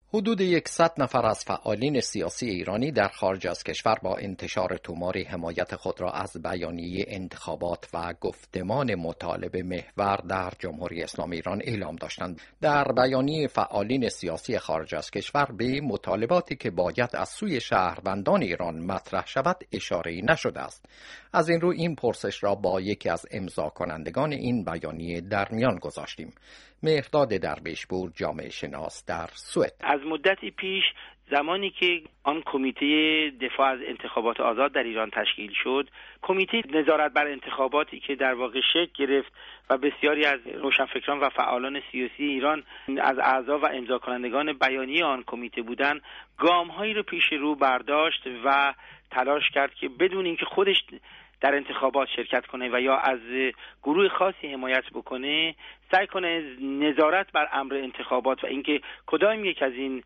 حدود 100 نفر از فعالین سیاسی ایرانی در خارج از کشور با انتشار توماری حمایت خود را از بیانیه انتخابات و گفتمان مطالب محور در جمهوری اسلامی ایران اعلام داشتند. در بیانیه فعالین سیاسی خارج از کشور به مطالباتی که باید از سوی شهروندان ایران مطرح شود اشاره‌ای نشده است. از این رو این پرسش را با یکی از امضا کنندگان این بیانیه در میان گذاشتیم. مهرداد درویشپور، جامعه شناس در سوئد: از مدتی پیش زمانی که آن کمیته دفاع از انتخابات آزاد در ایران تشکیل شد، کمیته نظارت بر انتخاباتی که در واقع شکل گرفت و بسیاری از روشنفکران و فعالان سیاسی ایران از اعضا و امضا کنندگان بیانیه آن کمیته بودند، گام‌هایی رو پیش رو برداشت و تلاش کرد که بدون اینکه خودش در انتخابات شرکت کنه و یا از گروه خاصی حمایت بکنه، سعی کنه نظارت بر امر انتخابات و اینکه کدام یک از این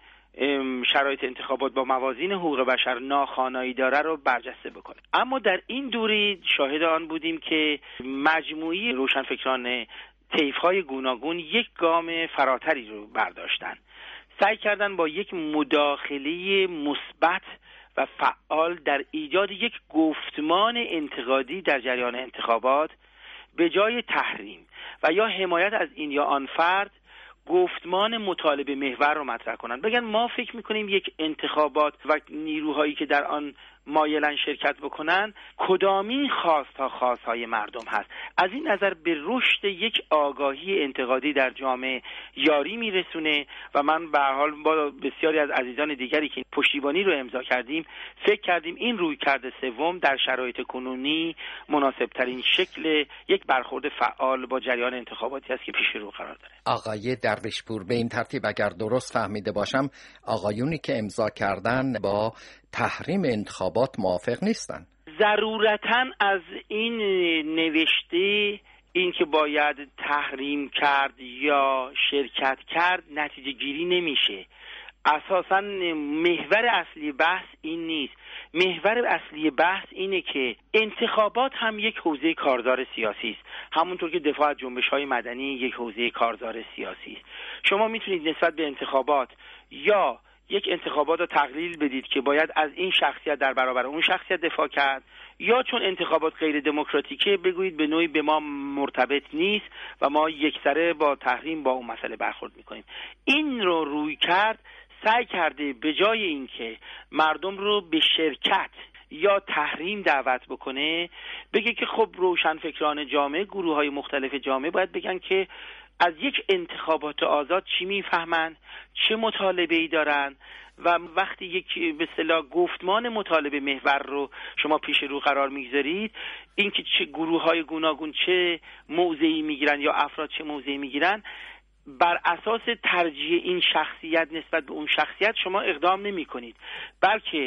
شرایط انتخابات با موازین حقوق بشر ناخوانایی داره رو برجسته بکنه. اما در این دوره شاهد آن بودیم که مجموعی روشنفکران طیف‌های گوناگون یک گام فراتری رو برداشتن. سعی کردن با یک مداخله مثبت و فعال در ایجاد یک گفتمان انتقادی در جریان انتخابات به جای تحریم و یا حمایت از این یا آن فرد، گفتمان مطالب محور رو مطرح کنن. بگن ما فکر میکنیم یک انتخابات و نیروهایی که در آن مایلن شرکت بکنن کدامین خواستهای مردم هست. از این نظر به رشد یک آگاهی انتقادی در جامعه یاری میرسونه و من به هر حال با بسیاری از عزیزان دیگری که پشتیبانی رو امضا کردیم فکر کردیم این رویکرد سوم در شرایط کنونی مناسب ترین شکل یک برخورد فعال با جریان انتخاباتی است که پیش رو قرار داره. آقای درویشپور، به این ترتیب اگر درست فهمیده باشم آقایونی که امضا کردن با تحریم انتخابات موافق نیستن؟ ضرورتاً از این نوشته این که باید تحریم کرد یا شرکت کرد نتیجه گیری نمیشه. اساساً محور اصلی بحث این نیست. محور اصلی بحث اینه که انتخابات هم یک حوزه کارزار سیاسی است، همونطور که دفاع از جنبش‌های مدنی یک حوزه کارزار سیاسی است. شما میتونید نسبت به انتخابات یا یک انتخابات رو تقلیل بدید که باید از این شخصیت در برابر اون شخصیت دفاع کرد، یا چون انتخابات غیر دموکراتیکه بگویید به نوعی به ما مرتبط نیست و ما یکسره با تحریم با اون مسئله برخورد میکنیم. این رو روی کرد سعی کرده به جای اینکه مردم رو به شرکت یا تحریم دعوت بکنه، بگه که خب روشنفکران جامعه، گروه‌های مختلف جامعه باید بگن که از یک انتخابات آزاد چی میفهمن، چه مطالبه‌ای دارن و وقتی یک به اصطلاح گفتمان مطالبه محور رو شما پیش رو قرار میگذارید، اینکه چه گروه‌های گوناگون چه موضعی میگیرن یا افراد چه موضعی میگیرن، بر اساس ترجیح این شخصیت نسبت به اون شخصیت شما اقدام نمی کنید، بلکه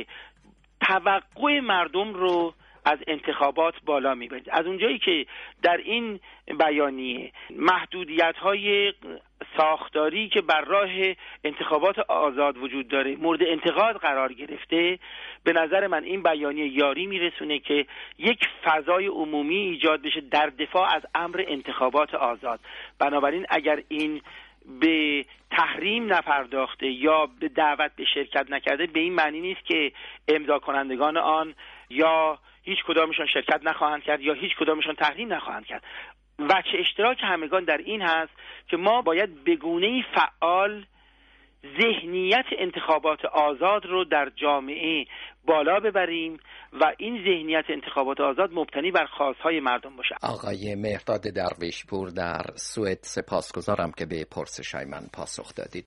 توقع مردم رو از انتخابات بالا میبرید. از اونجایی که در این بیانیه محدودیت‌های ساختاری که بر راه انتخابات آزاد وجود داره مورد انتقاد قرار گرفته، به نظر من این بیانیه یاری میرسونه که یک فضای عمومی ایجاد بشه در دفاع از امر انتخابات آزاد. بنابراین اگر این به تحریم نپرداخته یا به دعوت به شرکت نکرده، به این معنی نیست که امضا کنندگان آن یا هیچ کدامشون شرکت نخواهند کرد یا هیچ کدامشون تحریم نخواهند کرد. وجه اشتراک همگان در این هست که ما باید به گونه‌ای فعال ذهنیت انتخابات آزاد رو در جامعه بالا ببریم و این ذهنیت انتخابات آزاد مبتنی بر خواستهای مردم باشه. آقای مهرداد درویشپور در سوئد، سپاسگزارم که به پرسش‌های من پاسخ دادید.